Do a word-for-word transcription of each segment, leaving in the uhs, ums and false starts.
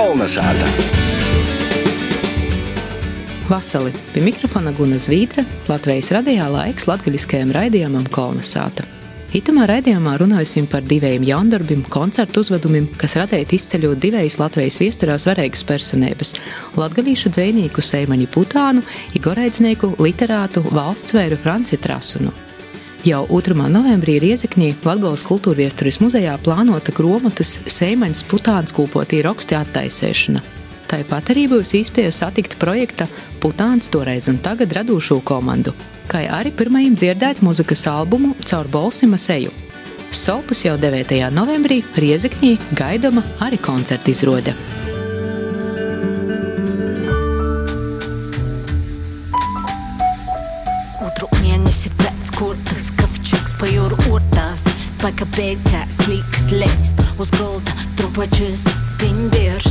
Kolnesāta. Vasali, pie mikrofona Guna Zvītra, Latvijas radijā laiks latgaļiskajam raidījumam Kolnesāta. Itamā raidījumā runāsim par divējiem jaundarbim, koncertu uzvedumim, kas radēt izceļot divējus Latvijas viesturā svarīgas personības – latgalīšu dzejnieku Seimaņu Putānu i goreidznieku, literātu, valstsvēru Franci Trasunu. Jau otrajā novembrī Riezekņī Latgolas kultūrviesturis muzejā plānota gromotas Seimaņas Putāns kūpotī roksti attaisēšana. Tāpat arī būs īspēja satikt projekta Putāns toreiz un tagad radūšo komandu, kā arī pirmajam dzirdēt muzikas albumu Caur Bolsima seju. Sopus jau devītajā novembrī Riezekņī gaidama arī koncerta izrode. Otru mēnesi pēc kurtas kafčiks pa jūru ortās, paka beidzās līkas leist, uz golda trupačas viņi birst.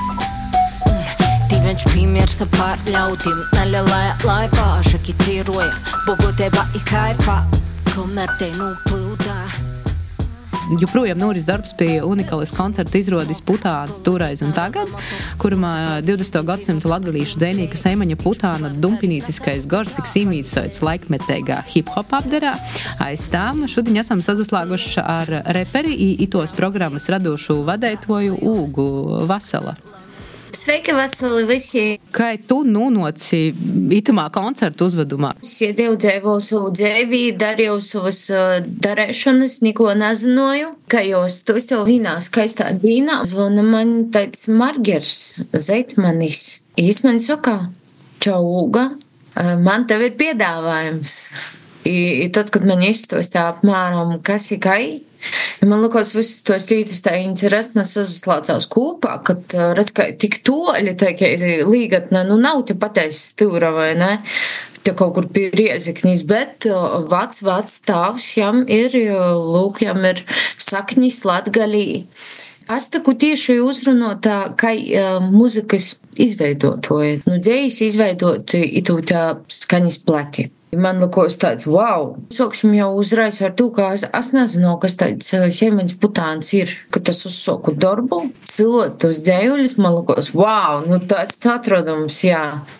Viņš pīmirsa pār ļautim, naļalāja laivā, šaki tīroja, bogotībā i kaifā, kamēr te nūplūdā. Joprojām noris darbs pie unikālas koncerta izrodes Putāns toreiz un tagad, kurumā divdesmito gadsimta latgalīšu dzejnieka Seimaņa Putāna dumpinīciskais gors tiks īmīcots laikmetīgā hip-hop apderā. Aiz tām šodien esam sazaslāguši ar reperi i itos programmas radošu vadētoju Ūgu Vasala. Sveiki, Vasali, visi! Kā tu nūnoci itamā koncertu uzvedumā? Sēdēju dzēvoju savu dzēvī, darīju savas uh, darēšanas, neko nezināju. Kā jūs to tev vīnā, skaistā dīnā, zvana man tāds Margers Zeitmanis. Jis man saka, čau, Ūga, uh, man tev ir piedāvājums. I, i tad, kad man izstostā apmēram, kas ir kai, man likās visas tos lītas tā interesna sazaslācās kopā, kad redz, ka tik toļi, tā kā līgatne, nu nav te pateicis stūra vai ne, te kaut kur pie Riezeknis, bet vac, vac tāvs jam ir, lūk, jam ir saknis Latgalī. Es taku tieši uzrunotā, kā uh, muzikas izveidotoja, nu dzējis izveidot itū tā skaņas plati. Man likos tāds, wow! Soksim jau uzreiz ar to, ka es, es nezinu, kas tāds Seimaņas Putāns ir, kad es uzsoku darbu. Cilot tos dzējuļus, man likos, wow! Nu tāds atrodams, jā.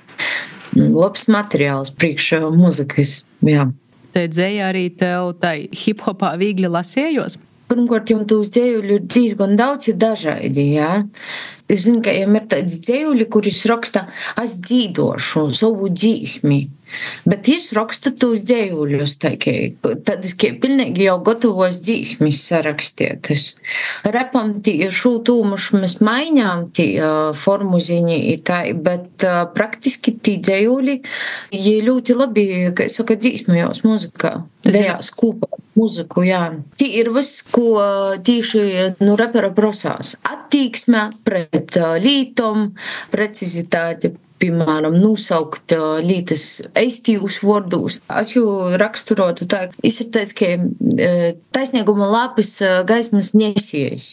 Labs materiāls priekš muzikas, jā. Te dzēja arī tev tai hip-hopā viegli lasējos? Pirmkārt, jau tūs dzējuļu ir diezgan daudz ir dažādi, jā. Es zinu, ka jām ir tāds dzējuļi, kuris raksta, es dzīdošu savu dzīsmi. Bet es rakstu tos dzējuļus, tādas, ka pilnīgi jau gatavos dzīsmis sarakstietas. Repam tī šūtūmuši mēs maiņām tī uh, formu ziņi i tā, bet uh, praktiski tī dzējuļi, jie ļoti labi, kā saka, dzīsmajos muzikā. Vējās kūpā muziku, jā. Tī ir viss, ko uh, tīši nu, repera prosās. Attīksme pret uh, lītom, precizitāte, piemēram, nosaukt uh, lītas eistīvus vārdus. Es jau raksturotu tā, es ir tāds, ka uh, taisnīguma lapis uh, gaismas nesijas.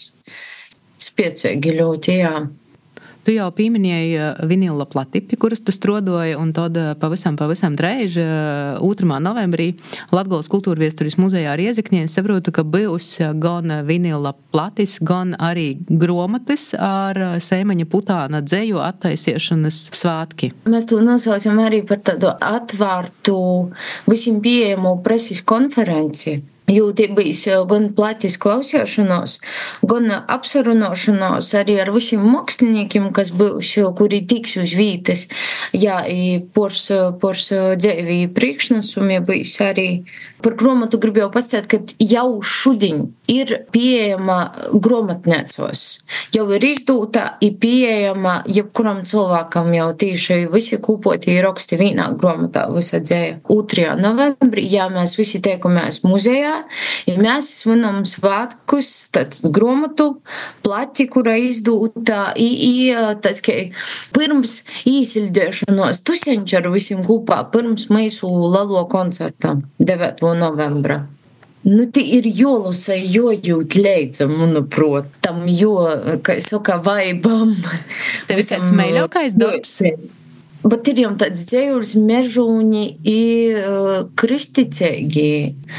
Spiecīgi ļoti, jā. Tu jau pieminēji vinila platipi, kuras tu strodoji, un tad pavisam, pavisam dreiž, otrajā novembrī Latgolas kultūrviesturis muzejā Riezekņī saprotu, ka būs gan vinila platis, gan arī gromatis ar Seimaņa Putāna dzeju attaisiešanas svātki. Mēs to nosaucam arī par tādu atvārtu visiem pieejamu preses konferenci. Jo tie bijis gan platis klausīšanos, gan apsarunošanos arī ar visiem māksliniekiem, kas būs, kuri tiks uz vītas. Jā, pors, pors dzēvī priekšnesumi bijis arī. Par gromatu gribēju pastāstīt, ka jau šodien ir pieejama gromatnēcos. Jau ir izdūta, ir pieejama jebkuram cilvēkam jau tieši visi kūpoti raksti vienā gromatā visa dzēja. otrajā novembrī, jā, mēs visi teikamies muzejā, ja mēs svinam svātkus, tad gromatu plati, kura izdūta, i, i tāds, ka pirms īsildēšanos tuseņš ar visiem kūpā, pirms mūsu lalo koncerta devītā novembra. Nu, tī ir jolasa, jojūt leidzam, manuprāt, tam jo, kā es saka, vaibam. Tev ir kāds meiļākais darbs? Bet ir jau tāds dzējulis mežūņi i uh, kristicēgi.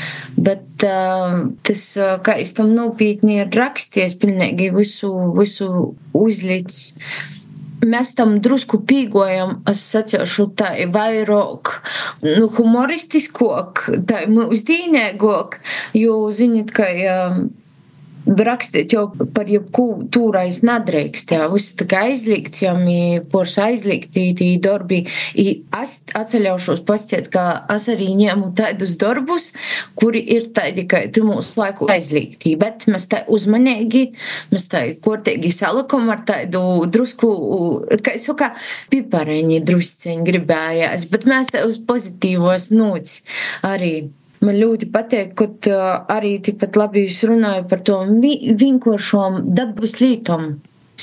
Bet uh, tas, uh, kā es tam nopietni ir raksties, pilnīgi visu, visu uzlicis. Mēs tam drusku pīgojam, es sacīšu tā vairāk, nu, humoristiskāk, tā mūsdīnīgāk, jo, ziniet, ka um, rakstīt jau par jebkū tūrais nadreikst, jā, viss tā kā aizliegts, jā, mi pors aizliegti tī darbi. I es atceļaušos pasciet, ka es arī ņēmu tādus darbus, kuri ir tādi, ka tu mūsu laiku aizliegti, bet mēs tā uzmanīgi, mēs tā kortīgi salikam ar tādu drusku, kā es saku, pipareņi drusceņi gribējās, bet mēs tā uz pozitīvos nūts arī. Man ļoti patīk, ka arī tikpat labi jūs runājat par to vienkāršām dabas lītom.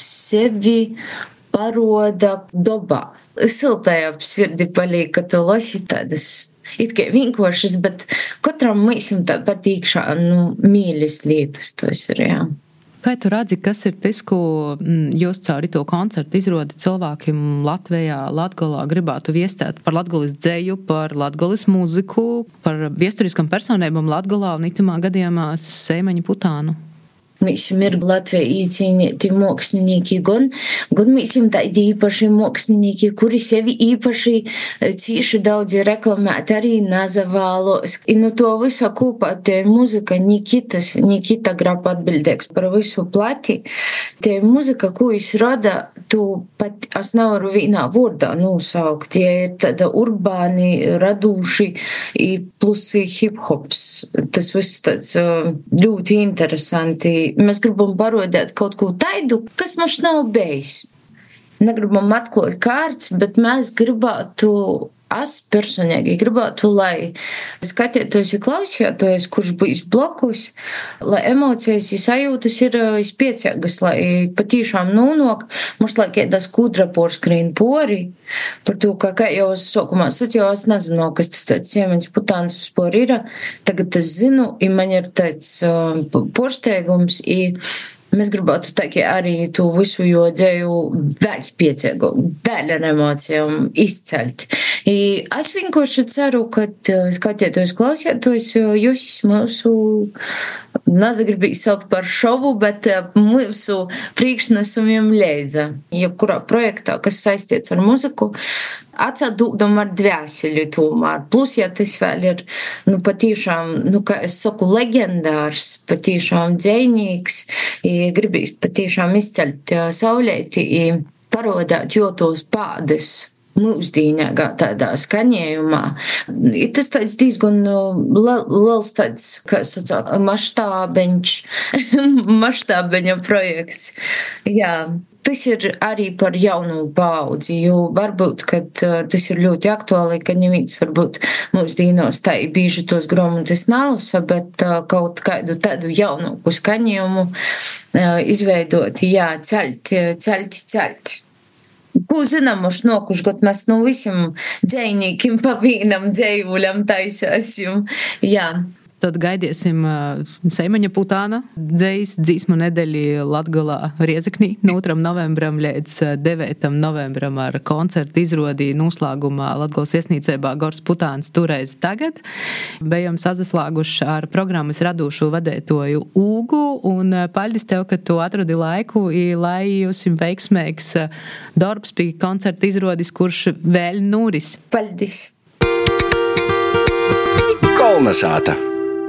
Sevi paroda dabā. Siltajā ap sirdi palīk, ka tu lasi tādas it kā vienkāršas, bet katram mīsim tā patīkšā, nu, mīļas lietas tos ir, jā. Kā tu redzi, kas ir tas, ko jūs cauri to koncertu izrodi cilvēkiem Latvijā, Latgolā gribētu viestēt par latgolis dzeju, par latgolis mūziku, par viesturiskam personībam Latgolā un itamā gadījumā Seimaņa Putānu? Mīsim ir Latvijā īcīnīti mākslinieki, gan, gan mīsim tādi īpaši mākslinieki, kuri sevi īpaši cīši daudzi reklamēt arī nazavālos. I no to visu kopā te muzika Nikitas, Nikita grab atbildēks par visu plati. Te muzika, ko jūs rada, tu pat es nevaru vienā vārdā nosaukt. Tie ir tāda urbāni, radūši, plus hip-hops. Tas viss tāds ļoti interesanti. Mēs gribam parodēt kaut ko taidu, kas mums nav bijis. Negribam atklāt kārts, bet mēs gribētu, es personīgi gribētu, lai skatietos un klausietos, kurš bijis blokus, lai emocijas un sajūtas ir izpiecīgas, lai patīšām nonāk, mums lai kāda skudra porskrīn pori, par to, ka, kā jau es sākumā sacīju, es nezinu, kas tas tāds Seimaņas Putāns vispār ir, tagad es zinu, un man ir tāds uh, porsteigums, un mēs gribētu tā kā arī to visu jo dzēju vēl spiecīgu, vēl ar emocijām izcelt. I es vienkārši ceru, ka skatietos, klausietos, jūs mūsu, nezagribīs saukt par šovu, bet mūsu priekšnesumiem leidza. Jebkurā projektā, kas saistīts ar muziku, atsadūdam ar dvēseli tomēr. Plus, ja tas vēl ir, nu, patīšām, nu, kā es saku, legendārs, patīšām dzejnīgs, gribīs patīšām izceļt saulēti, parodāt jūtos pādes mūsdīnīgā tādā skaņējumā. Tas tāds diezgan liels tāds, kā sacāt, maštābeņš, maštābeņa projekts. Jā. Tas ir arī par jaunu paudzi, jo varbūt, kad uh, tas ir ļoti aktuāli, ka neviens varbūt mūsdīnos tā bieži tos grāmatas nalasa, bet uh, kaut kādu tādu jaunāku skaņojumu uh, izveidot, jā, ceļt, ceļt, ceļt. Ko zinām, uz nokuši gadu mēs no visiem dzejnīkiem pa vīnam dzējuļam taisāsim, jā. Tad gaidiesim Seimaņa Putāna dzejas dzīsmu nedeļi Latgolā Riezeknī no otram novembram līdz devītam novembram ar koncertu izrodi noslēgumā Latgolas viesnīcībā Gors Putāns Tureiz tagad. Bijām sazaslāguši ar programmas radūšo vadētoju Ūgu un paļdis tev, ka tu atradi laiku, lai jūs veiksmīgs darbs pie koncertu izrodis, kurš vēl nūris. Paļdis. Kolnesāta.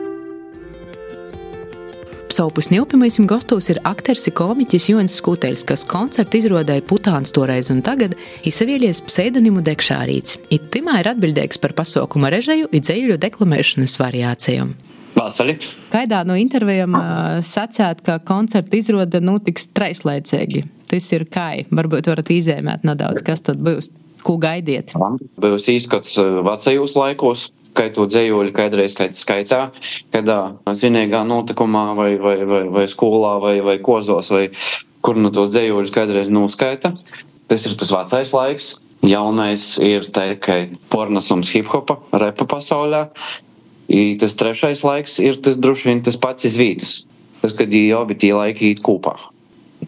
Savu pusņilpimaisim gastos ir akters i komiķis Joņs Skuteļs, kas koncertu izrodēja Putāns Toreiz un tagad izsavielies pseidonimu Dekšārīts. I timā ir atbildīgs par pasākuma režiju i dzējuļu deklamēšanas variācijām. Vasali. Kaidā no intervijām sacēt, ka koncertu izroda notiks treislaicīgi. Tas ir kai. Varbūt varat izēmēt nedaudz, kas tad būs, ko gaidiet. Būs īskats vecajos laikos, kai to dzējuļi kādreiz skaitā, kādā svinīgā notikumā vai, vai, vai, vai skolā vai, vai kozos, vai kur nu tos dzējuļus kādreiz noskaita. Tas ir tas vecais laiks. Jaunais ir tikai pornosums hip-hopa, repa pasaulē. I tas trešais laiks ir tas droši vien tas pats izvītas. Tas, kad jau abi tie laiki īt kopā.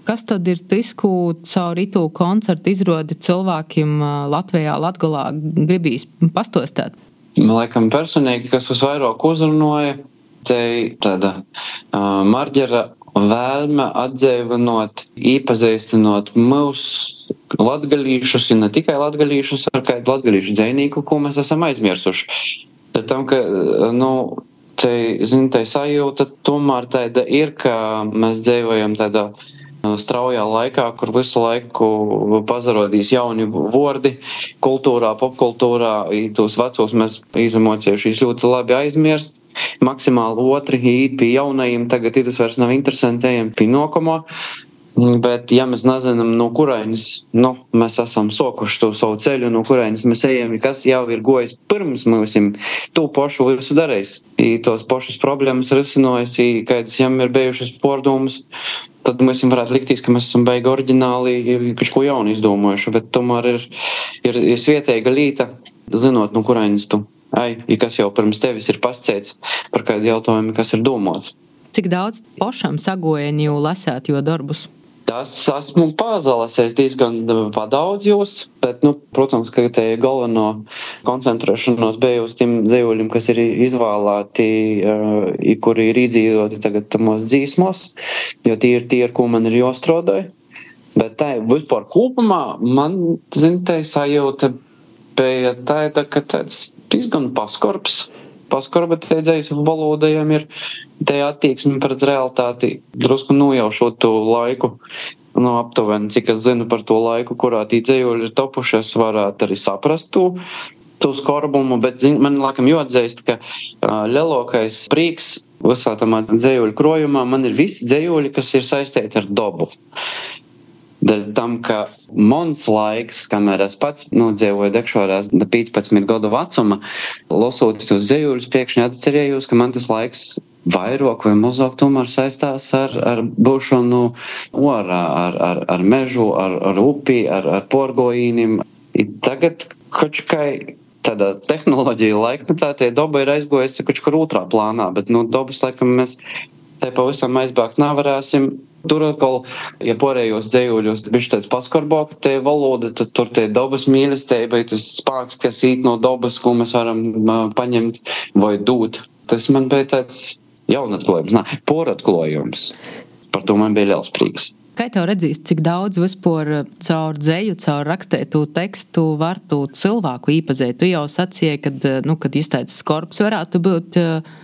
Kas tad ir tas, ko caur itū koncertu izrodi cilvēkiem Latvijā, Latgolā gribīs pastostāt? Laikam personīgi, kas visvairāk uzrunoja, te tāda uh, Marģera vēlme atdzīvinot, īpazīstinot mūsu latgalīšus, un ne tikai latgalīšus, ar kādu latgalīšu dzejnīku, ko mēs esam aizmirsuši. Tad tam, ka, nu, te, zin, te sajūta tomēr tāda ir, ka mēs dzīvojam tādā straujā laikā, kur visu laiku pazarodīs jauni vordi kultūrā, popkultūrā, tos vecos mēs izemociešies ļoti labi aizmirst. Maksimāli otri īt pie jaunajiem, tagad tas vairs nav interesanti, ejam pie nokomo. Bet, ja mēs nezinām, no kurainis, nu, mēs esam sokuši to savu ceļu, no kurainis mēs ejam, kas jau ir gojis pirms mūsim, to pašu visu darījis. I tos pašas problēmas risinojas, i kādas jām ir bijušas pārdomas, tad mēs varētu liktīs, ka mēs esam baigi oriģināli, kaut ko jaunu izdomājuši, bet tomēr ir, ir, ir svietēga līta, zinot, no kurainis tu. Ai, ja kas jau pirms tevis ir pasceits par kādu jautājumu, kas ir domāts. Cik daudz pošam sagojieni jau lasāt jo darbus? Tas esmu pazalasējis diezgan padaudz jūs, bet, nu, protams, ka te galveno koncentrēšanos bija uz tiem dzīvuļiem, kas ir izvēlēti, uh, kuri ir iedzīvoti tagad tamos dzīsmos, jo tie ir tie, ar ko man ir jāstrādāj. Bet tā vispār kopumā man, zin, te sajūta bija tāda, ka tāds diezgan paskorbs. Paskorba te dzējas valodajiem ir te attieksmi pret realitāti, drusku nojaušot to laiku. Nu, aptuveni, cik es zinu par to laiku, kurā tī dzējuļi ir topuši, es varētu arī saprast to, to skorbumu, bet zin, man laikam jāatzīst, ka uh, lielākais prīks visā tamā dzējuļu krojumā man ir visi dzējuļi, kas ir saistīti ar dobu. Dēļ tam, ka mans laiks, kamēr es pats nodzīvoju dekšorās piecpadsmit gadu vecuma, lasot tos dzējuļus, pēkšņi atcerējos, ka man tas laiks vairāk vai mazāk tomēr saistās ar, ar būšanu orā, ar, ar, ar mežu, ar, ar upi, ar, ar porgojīnim. I tagad kaut kā tādā tehnoloģija laikmetā tie doba ir aizgojusi kaut kur otrā plānā, bet no dobas laikam mēs te pavisam aizbāgt nevarēsim. Tur atkal, ja porējos dzējuļos, bišķi tāds paskarbāk te valoda, tad tur te dobas mīlestība, tas spāks, kas īt no dobas, ko mēs varam uh, paņemt vai dūt. Tas man bija tāds jaunatklājums, nā, poratklājums. Par to man bija liels prīks. Kā tev redzīs, cik daudz vispār caur dzēju, caur rakstētu tekstu var tu cilvēku īpazēt? Tu jau sacīji, kad, nu, kad izteicis skorbs varētu būt.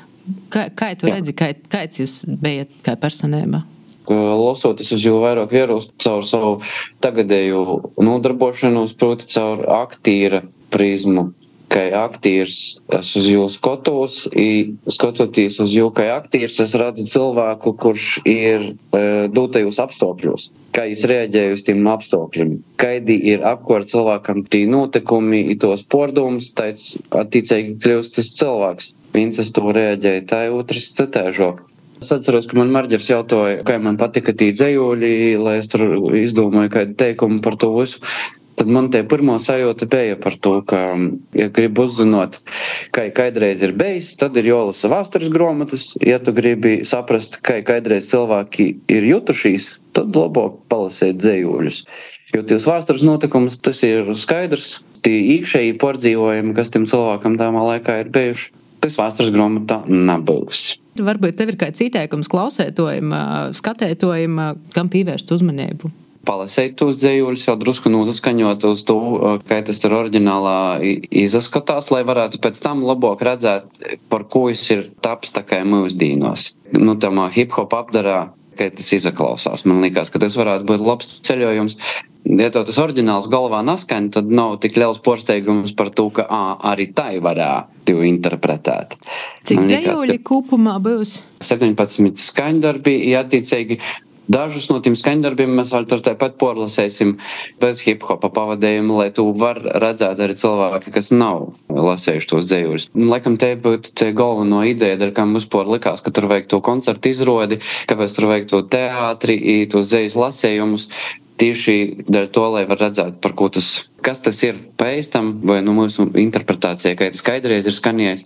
Kā, kā tu redzi, kā, kāds jūs bijat kā personība? Losoties uz jau vairāk vierūst caur savu tagadēju nodarbošanos, proti caur aktīra prizmu. Kā aktīrs es uz jū skatos, i skatoties uz jū kā aktīrs, es redzu cilvēku, kurš ir e, dūtajos apstākļos. Kā jis reaģēja uz tiem apstākļiem. Kaidi ir apkārt cilvēkam tī notikumi, i tos pordumus, tāds attīcīgi kļūst tas cilvēks. Viens uz to reaģēja, tā otrs citēžok. Es atceros, ka man Marģers jautāja, kā man patika tī dzējuļi, lai es tur izdomāju kādu teikumu par to visu. Tad man tie pirmā sajūta bija par to, ka, ja gribi uzzināt, kā kādreiz ir bijis, tad ir jālasa vēstures grāmatas. Ja tu gribi saprast, kā kādreiz cilvēki ir jutušies, tad labāk palasīt dzējuļus. Jo tos vēstures notikumus, tas ir skaidrs, tie īkšēji pārdzīvojumi, kas tiem cilvēkam tāmā laikā ir bijuši. Tas vēstures grāmatā nebūs. Varbūt tev ir kāds ieteikums klausētojiem, skatētojiem, kam pievērst uzmanību? Palasēt tos dzējuļus, jau drusku nozaskaņot uz to, kā tas tur oriģinālā izaskatās, lai varētu pēc tam labāk redzēt, par ko jis ir taps tā kā mūsdīnos. Nu, tamā hip-hop apdarā, kā tas izaklausās. Man likās, ka tas varētu būt labs ceļojums. Ja to tas oriģināls galvā naskaņ, tad nav tik liels pārsteigums par to, ka ā, arī tai varētu interpretēt. Cik dzējuļi kopumā būs? septiņpadsmit skaņdarbi, ja attiecīgi dažus no tiem skaņdarbiem mēs vēl tur tāpat porlasēsim bez hip-hopa pavadējumu, lai tu var redzēt arī cilvēki, kas nav lasējuši tos dzējuļus. Laikam te būtu te galveno ideja, ar kā mums por likās, ka tur vajag to koncertu izrodi, kāpēc tur vajag to teātri, tos dzējas lasējumus, tieši dēļ to, lai var redzēt, par ko tas, kas tas ir pēc tam, vai nu mūsu interpretācija, kā tas skaidreiz ir skanējis,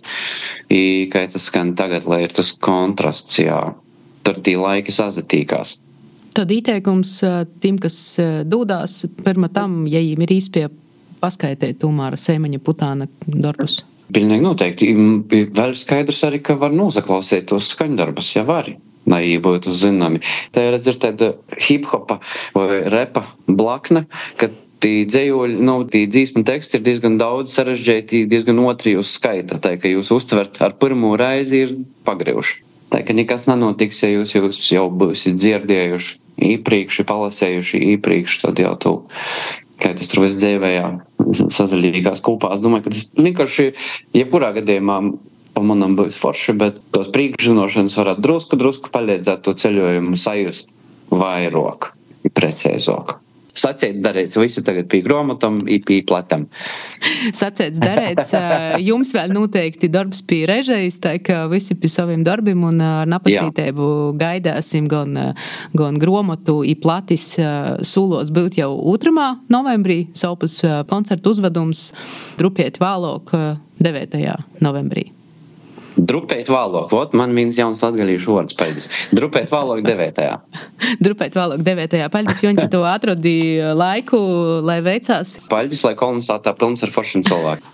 kā tas skan tagad, lai ir tas kontrasts, jā, tur tī laiki sazatīkās. Tad ieteikums tiem, kas dūdās, pirmā tam, ja jiem ir īspēja paskaitīt tomēr Seimaņa putāna darbus. Pilnīgi noteikti. Vēl skaidrs arī, ka var nosaklausīt tos skaņdarbus, ja vari. Lai būtu zināmi. Tā ir, redz, ir tāda hip-hopa vai repa blakne, ka tī dzējoļi, nu, tī dzīsmu teksti ir diezgan daudz sarežģēti, diezgan otri jūs skaita. Tā, ka jūs uztvert ar pirmo reizi ir pagrievuši. Tā, ka nekas nenotiks, ja jūs, jūs jau būsiet dzirdējuši, īpriekši, palasējuši īpriekši, tad jau tu, kā tas tur viss dzēvējā, sazaļīgās kopā. Es domāju, ka tas vienkārši, jebkurā gadījumā, pa manam būs forši, bet tos priekšzinošanas varētu drusku, drusku palīdzēt to ceļojumu sajust vairāk, precīzāk. Sacēts darēts visu tagad pie grāmatam, pie platam. Sacēts darēts, jums vēl noteikti darbs pie režējas, tā ka visi pie saviem darbiem un ar napacītēbu gaidāsim gan, gan grāmatu, i platis sūlos būt jau otramā novembrī, saupas koncertu uzvedums, drupiet vēlāk devītajā novembrī. Drupēt vālok, vot man viens jauns latgalīšu vārds, paldies. Drupēt vālok devītajā. Drupēt vālok devītajā. Paldies, Joņa, ka tu atrodi laiku, lai veicās. Paldies, lai kolonizētā pilns ar foršiem cilvēku.